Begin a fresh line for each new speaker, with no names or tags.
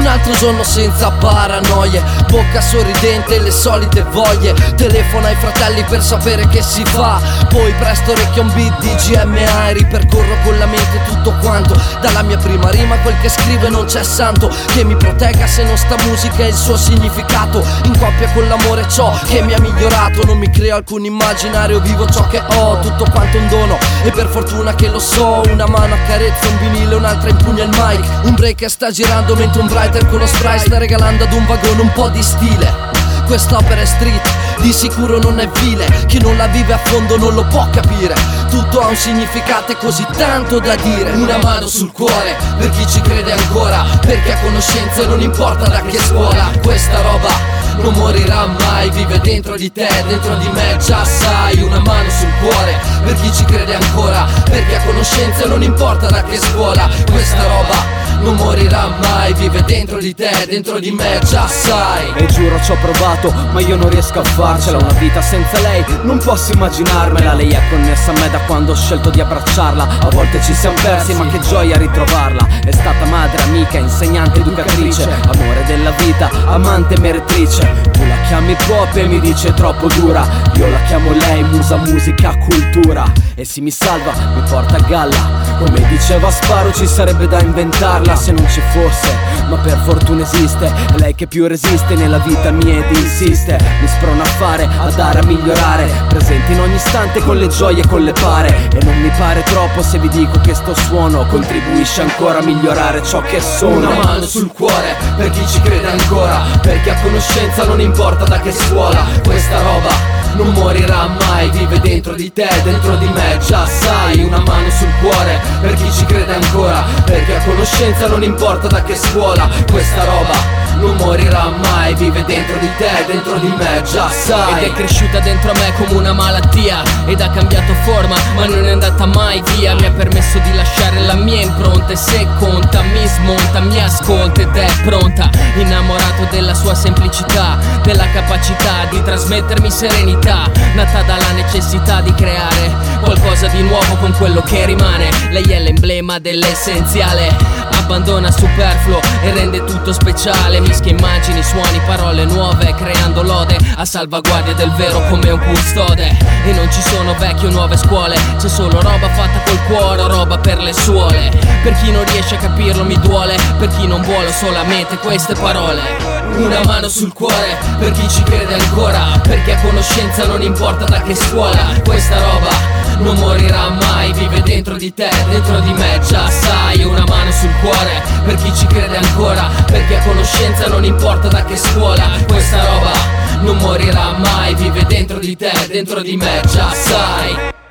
Un altro giorno senza paranoie, bocca sorridente, le solite voglie. Telefona ai fratelli per sapere che si fa. Poi presto orecchio a un beat di GMA e ripercorro con la mente tutto quanto. Dalla mia prima rima quel che scrive non c'è santo che mi protegga se non sta musica e il suo significato. In coppia con l'amore ciò che mi ha migliorato. Non mi creo alcun immaginario, vivo ciò che ho. Tutto quanto un dono e per fortuna che lo so. Una mano accarezza un vinile, un'altra impugna il mic. Un break sta girando mentre un writer con lo spray sta regalando ad un vagone un po' di stile. Quest'opera è street, di sicuro non è vile. Chi non la vive a fondo non lo può capire. Tutto ha un significato e così tanto da dire. Una mano sul cuore per chi ci crede ancora, perché ha conoscenze non importa da che scuola. Questa roba non morirà mai, vive dentro di te, dentro di me, già sai. Una mano sul cuore per chi ci crede ancora, perché ha conoscenze non importa da che scuola. Questa roba non morirà mai, vive dentro di te, dentro di me, già sai.
E giuro ci ho provato, ma io non riesco a farcela. Una vita senza lei, non posso immaginarmela. Lei è connessa a me da quando ho scelto di abbracciarla. A volte ci siamo persi, ma che gioia ritrovarla. È stata madre, amica, insegnante, educatrice, amore della vita, amante, meretrice. Tu la chiami pop e mi dice troppo dura. Io la chiamo lei, musa, musica, cultura. E se mi salva, mi porta a galla. Come diceva Sparo, ci sarebbe da inventarla se non ci fosse, ma per fortuna esiste. È lei che più resiste nella vita mia ed insiste. Mi sprona a fare, a dare, a migliorare. Presente in ogni istante con le gioie e con le pare. E non mi pare troppo se vi dico che sto suono contribuisce ancora a migliorare ciò che sono.
Una mano sul cuore per chi ci crede ancora, perché a conoscenza non importa da che scuola. Questa roba non morirà mai, vive dentro di te, dentro di me, già sai. Una mano sul cuore per chi ci crede ancora, perché a conoscenza non importa da che scuola. Questa roba non morirà mai, vive dentro di te, dentro di me, già sai.
Ed è cresciuta dentro me come una malattia, ed ha cambiato forma ma non è andata mai via. Mi ha permesso di lasciare la mia impronta, e se conta mi smonta, mi ascolta ed è pronta. Innamorato della sua semplicità, della capacità di trasmettermi serenità, nata dalla necessità di creare qualcosa di nuovo con quello che rimane. Lei è l'emblema dell'essenziale, abbandona superfluo e rende tutto speciale. Mischia immagini, suoni, parole nuove, creando lode a salvaguardia del vero come un custode. E non ci sono vecchie o nuove scuole, c'è solo roba fatta col cuore, roba per le suole. Per chi non riesce a capirlo mi duole, per chi non vuole solamente queste parole.
Una mano sul cuore per chi ci crede ancora, perché a conoscenza non importa da che scuola. Questa roba non morirà mai, vive dentro di te, dentro di me, già sai. Una mano sul cuore per chi ci crede ancora, perché a conoscenza non importa da che scuola. Questa roba non morirà mai, vive dentro di te, dentro di me, già sai.